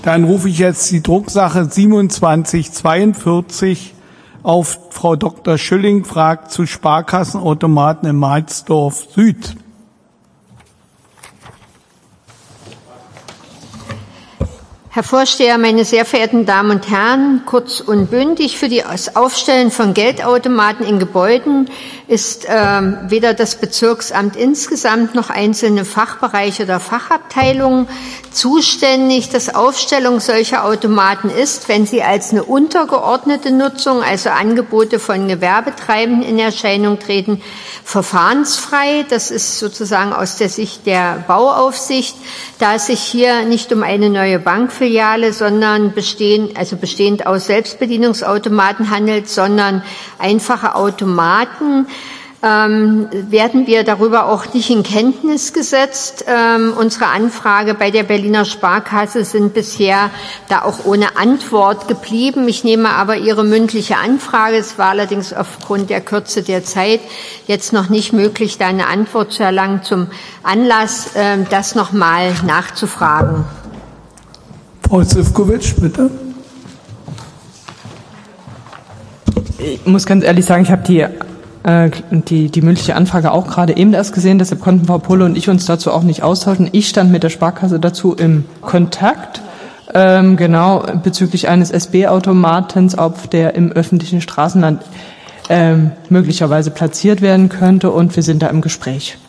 Dann rufe ich jetzt die Drucksache 2742 auf. Frau Dr. Schülling fragt zu Sparkassenautomaten in Mahlsdorf Süd. Herr Vorsteher, meine sehr verehrten Damen und Herren, kurz und bündig, für das Aufstellen von Geldautomaten in Gebäuden ist weder das Bezirksamt insgesamt noch einzelne Fachbereiche oder Fachabteilungen zuständig. Das Aufstellung solcher Automaten ist, wenn sie als eine untergeordnete Nutzung, also Angebote von Gewerbetreibenden in Erscheinung treten, verfahrensfrei. Das ist sozusagen aus der Sicht der Bauaufsicht, da es sich hier nicht um eine neue Bankfiliale, sondern bestehend aus Selbstbedienungsautomaten handelt, sondern einfache Automaten, werden wir darüber auch nicht in Kenntnis gesetzt. Unsere Anfrage bei der Berliner Sparkasse sind bisher da auch ohne Antwort geblieben. Ich nehme aber Ihre mündliche Anfrage. Es war allerdings aufgrund der Kürze der Zeit jetzt noch nicht möglich, da eine Antwort zu erlangen, zum Anlass, das noch mal nachzufragen. Frau Zivkovic, bitte. Ich muss ganz ehrlich sagen, ich habe die mündliche Anfrage auch gerade eben erst gesehen, deshalb konnten Frau Pohle und ich uns dazu auch nicht austauschen. Ich stand mit der Sparkasse dazu im Kontakt, genau bezüglich eines SB-Automatens, der im öffentlichen Straßenland möglicherweise platziert werden könnte, und wir sind da im Gespräch.